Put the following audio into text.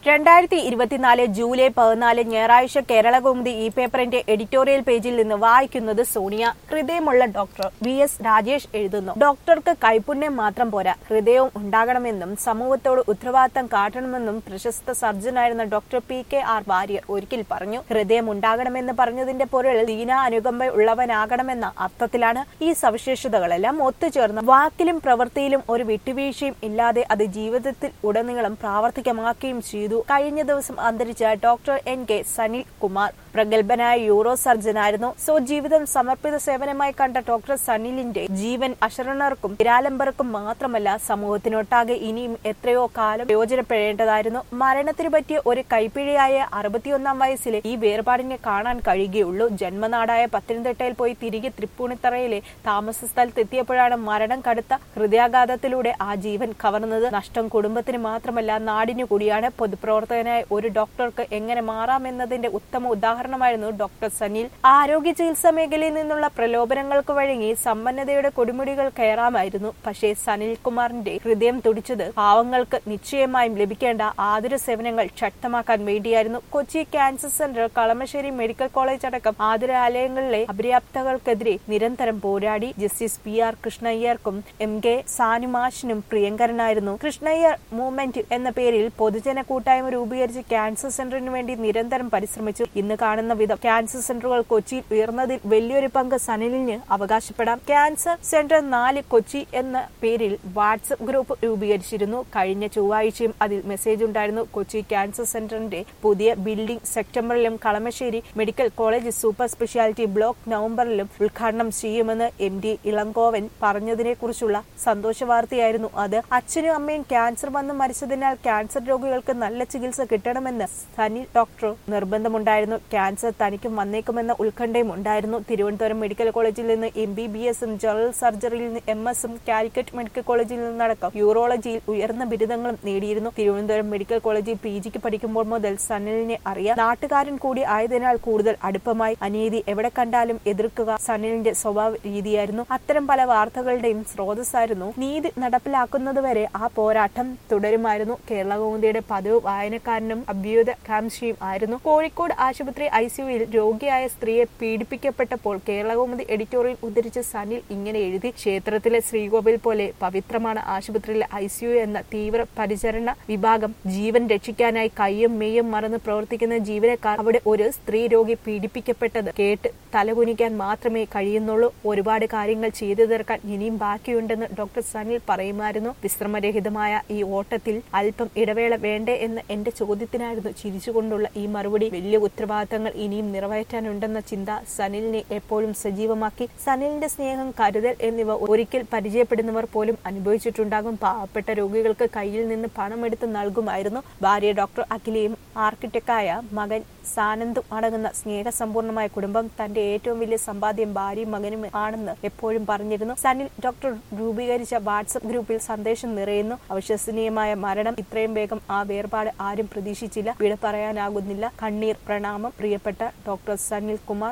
2024 July 14 ഞായറാഴ്ച കേരളകൗമുദി ഈ പേപ്പറിന്റെ എഡിറ്റോറിയൽ പേജിൽ നിന്ന് വായിക്കുന്നത് സോണിയ. ഹൃദയമുള്ള ഡോക്ടർ VS രാജേഷ് എഴുതുന്നു. ഡോക്ടർക്ക് കൈപുണ്യം മാത്രം പോരാ, ഹൃദയവും ഉണ്ടാകണമെന്നും സമൂഹത്തോട് ഉത്തരവാദിത്തം കാട്ടണമെന്നും പ്രശസ്ത സർജനായിരുന്ന ഡോക്ടർ PKR വാര്യർ ഒരിക്കൽ പറഞ്ഞു. ഹൃദയം ഉണ്ടാകണമെന്ന് പറഞ്ഞതിന്റെ പൊരുൾ ദീന അനുകമ്പ ഉള്ളവനാകണമെന്ന അർത്ഥത്തിലാണ്. ഈ സവിശേഷതകളെല്ലാം ഒത്തുചേർന്ന് വാക്കിലും പ്രവൃത്തിയിലും ഒരു വിട്ടുവീഴ്ചയും ഇല്ലാതെ അത് ജീവിതത്തിൽ ഉടനീളം പ്രാവർത്തികമാക്കുകയും ചെയ്തു. കഴിഞ്ഞ ദിവസം അന്തരിച്ച ഡോക്ടർ NK സനിൽ കുമാർ പ്രഗത്ഭനായ യൂറോ സർജനായിരുന്നു. ജീവിതം സമർപ്പിത സേവനമായി കണ്ട ഡോക്ടർ സനിലിന്റെ ജീവൻ അശരണർക്കും നിരാലംബർക്കും മാത്രമല്ല സമൂഹത്തിനൊട്ടാകെ ഇനിയും എത്രയോ കാലം പ്രയോജനപ്പെടേണ്ടതായിരുന്നു. മരണത്തിന് പറ്റിയ ഒരു കൈപ്പിഴയായ 61 വയസ്സിലെ ഈ വേർപാടിനെ കാണാൻ കഴിയുകയുള്ളൂ. ജന്മനാടായ പത്തനംതിട്ടയിൽ പോയി തിരികെ തൃപ്പൂണിത്തറയിലെ താമസ സ്ഥലത്തെത്തിയപ്പോഴാണ് മരണം കടുത്ത ഹൃദയാഘാതത്തിലൂടെ ആ ജീവൻ കവർന്നത്. നഷ്ടം കുടുംബത്തിന് മാത്രമല്ല നാടിനു കൂടിയാണ്. പൊതുപ്രവർത്തകനായ ഒരു ഡോക്ടർക്ക് എങ്ങനെ മാറാമെന്നതിന്റെ ഉത്തമ ഉദാഹരണമായിരുന്നു ഡോക്ടർ സനിൽ. ആരോഗ്യ ചികിത്സാ മേഖലയിൽ നിന്നുള്ള പ്രലോഭനങ്ങൾക്ക് വഴങ്ങി സമ്പന്നതയുടെ കൊടുമുടികൾ കയറാമായിരുന്നു. പക്ഷേ സനിൽ കുമാറിന്റെ ഹൃദയം തുടിച്ചത് പാവങ്ങൾക്ക് നിശ്ചയമായും ലഭിക്കേണ്ട ആതുര സേവനങ്ങൾ ശക്തമാക്കാൻ വേണ്ടിയായിരുന്നു. Kochi cancer centre, Kalamassery medical college അടക്കം ആതുരാലയങ്ങളിലെ അപര്യാപ്തതകൾക്കെതിരെ നിരന്തരം പോരാടി. ജസ്റ്റിസ് PR കൃഷ്ണയ്യർക്കും MK സാനുമാഷിനും പ്രിയങ്കരനായിരുന്നു. കൃഷ്ണയ്യർ മൂവ്മെന്റ് എന്ന പേരിൽ പൊതുജന കൂട്ടായ്മ രൂപീകരിച്ച് ക്യാൻസർ സെന്ററിന് വേണ്ടി നിരന്തരം പരിശ്രമിച്ചു. ഇന്ന് കാണുന്ന വിധം ക്യാൻസർ സെന്ററുകൾ കൊച്ചിയിൽ ഉയർന്നതിൽ വലിയൊരു പങ്ക് സനിലിന് അവകാശപ്പെടാം. ക്യാൻസർ സെന്റർ 4 കൊച്ചി എന്ന പേരിൽ വാട്സ്ആപ്പ് ഗ്രൂപ്പ് രൂപീകരിച്ചിരുന്നു. കഴിഞ്ഞ ചൊവ്വാഴ്ചയും അതിൽ മെസ്സേജ് ഉണ്ടായിരുന്നു. കൊച്ചി ക്യാൻസർ സെന്ററിന്റെ പുതിയ ബിൽഡിംഗ് സെപ്റ്റംബറിലും Kalamassery medical college super speciality block നവംബറിലും ഉദ്ഘാടനം ചെയ്യുമെന്ന് MD ഇളങ്കോവൻ പറഞ്ഞതിനെ കുറിച്ചുള്ള സന്തോഷ വാർത്തയായിരുന്നു അത്. അച്ഛനും അമ്മയും ക്യാൻസർ വന്ന് മരിച്ചതിനാൽ ക്യാൻസർ രോഗികൾക്ക് നല്ല ചികിത്സ കിട്ടണമെന്ന് സനിൽ ഡോക്ടർ നിർബന്ധമുണ്ടായിരുന്നു. ക്യാൻസർ തനിക്കും വന്നേക്കുമെന്ന ഉത്കണ്ഠയും ഉണ്ടായിരുന്നു. തിരുവനന്തപുരം മെഡിക്കൽ കോളേജിൽ നിന്ന് MBBS-ഉം ജനറൽ സർജറിയിൽ നിന്ന് MS-ഉം കാലിക്കറ്റ് മെഡിക്കൽ കോളേജിൽ നിന്നടക്കം യൂറോളജിയിൽ ഉയർന്ന ബിരുദങ്ങളും നേടിയിരുന്നു. തിരുവനന്തപുരം മെഡിക്കൽ കോളേജിൽ PGക്ക് പഠിക്കുമ്പോൾ മുതൽ സനിലിനെ അറിയാം. നാട്ടുകാരൻ കൂടി ആയതിനാൽ കൂടുതൽ അടുപ്പമായി. അനീതി എവിടെ കണ്ടാലും എതിർക്കുക സനിലിന്റെ സ്വഭാവ രീതിയായിരുന്നു. അത്തരം പല വാർത്തകളുടെയും സ്രോതസ്സായിരുന്നു. നീതി നടപ്പിലാക്കുന്നതുവരെ ആ പോരാട്ടം തുടരുമായിരുന്നു. കേരളകൗമുദിയുടെ പതിവ് വായനക്കാരനും അഭ്യുദയകാംക്ഷിയും ആയിരുന്നു. കോഴിക്കോട് ആശുപത്രി ICUവിൽ രോഗിയായ സ്ത്രീയെ പീഡിപ്പിക്കപ്പെട്ടപ്പോൾ കേരളകൗമുദി എഡിറ്റോറിയൽ ഉദ്ധരിച്ച് സനിൽ ഇങ്ങനെ എഴുതി: ക്ഷേത്രത്തിലെ ശ്രീകോവിൽ പോലെ പവിത്രമാണ് ആശുപത്രിയിലെ ICU എന്ന തീവ്ര പരിചരണ വിഭാഗം. ജീവൻ രക്ഷിക്കാനായി കയ്യും മെയ്യും മറന്ന് പ്രവർത്തിക്കുന്ന ജീവനക്കാർ. അവിടെ ഒരു സ്ത്രീ രോഗി പീഡിപ്പിക്കപ്പെട്ടത് കേട്ട് തലകുനിക്കാൻ മാത്രമേ കഴിയുന്നുള്ളൂ. ഒരുപാട് കാര്യങ്ങൾ ചെയ്തു തീർക്കാൻ ഇനിയും ബാക്കിയുണ്ടെന്ന് ഡോക്ടർ സനിൽ പറയുമായിരുന്നു. വിശ്രമരഹിതമായ ഈ ഓട്ടത്തിൽ അല്പം ഇടവേള വേണ്ടേ എന്ന് എന്റെ ചോദ്യത്തിനായിരുന്നു ചിരിച്ചുകൊണ്ടുള്ള ഈ മറുപടി. വലിയ ഉത്തരവാദിത്തങ്ങൾ ഇനിയും നിറവേറ്റാനുണ്ടെന്ന ചിന്ത സനിലിനെ എപ്പോഴും സജീവമാക്കി. സനിലിന്റെ സ്നേഹം, കരുതൽ എന്നിവ ഒരിക്കൽ പരിചയപ്പെടുന്നവർ പോലും അനുഭവിച്ചിട്ടുണ്ടാകും. പാവപ്പെട്ട രോഗികൾക്ക് കയ്യിൽ നിന്ന് പണമെടുത്ത് നൽകുമായിരുന്നു. ഭാര്യ ഡോക്ടർ അഖിലയും ആർക്കിടെക്റ്റായ മകൻ സാനന്ദും അടങ്ങുന്ന സ്നേഹസമ്പൂർണമായ കുടുംബം തന്റെ ഏറ്റവും വലിയ സമ്പാദ്യം ഭാര്യയും മകനും ആണെന്ന് എപ്പോഴും പറഞ്ഞിരുന്നു. സനിൽ ഡോക്ടർ രൂപീകരിച്ച വാട്സ്ആപ്പ് ഗ്രൂപ്പിൽ സന്ദേശം നിറയുന്നു: അവിശ്വസനീയമായ മരണം, ഇത്രയും വേഗം ആ വേർപാട് ആരും പ്രതീക്ഷിച്ചില്ല, വിട പറയാനാകുന്നില്ല, കണ്ണീർ പ്രണാമം, പ്രിയപ്പെട്ട ഡോക്ടർ സനിൽ കുമാർ.